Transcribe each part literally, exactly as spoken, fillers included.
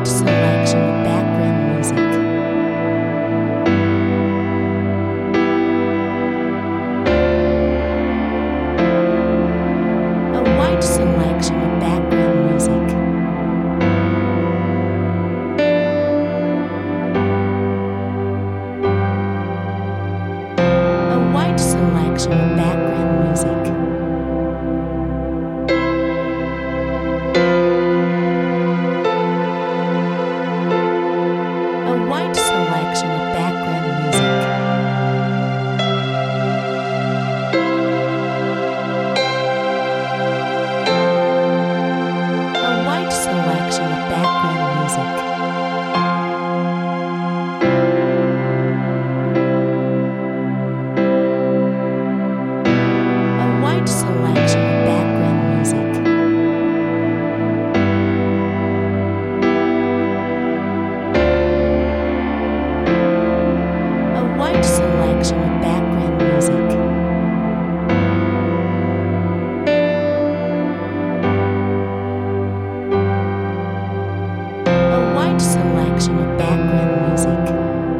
wide selection of background music. A wide selection of background music. A wide selection of background music. A wide selection of background music. A wide selection of background music. A wide selection of background music. A wide selection of background music. A wide selection of background music.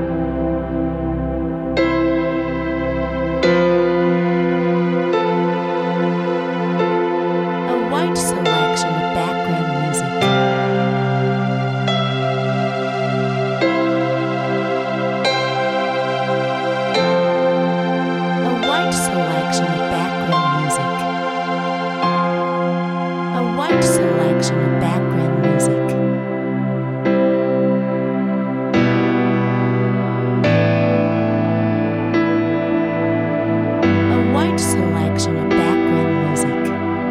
A wide selection of background music. A wide selection of background music. A wide selection of background music. A wide selection of background music.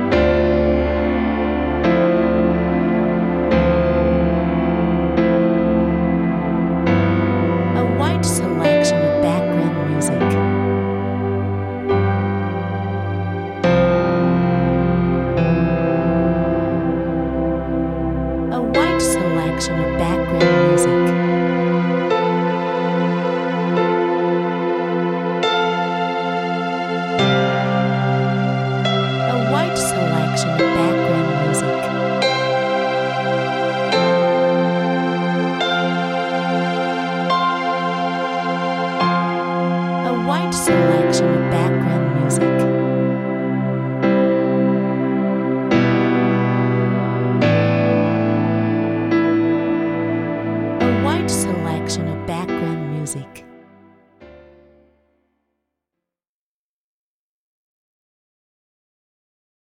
A wide selection of background music. A wide selection of background music. A wide selection of background music. A wide selection of background music. A wide selection of background music.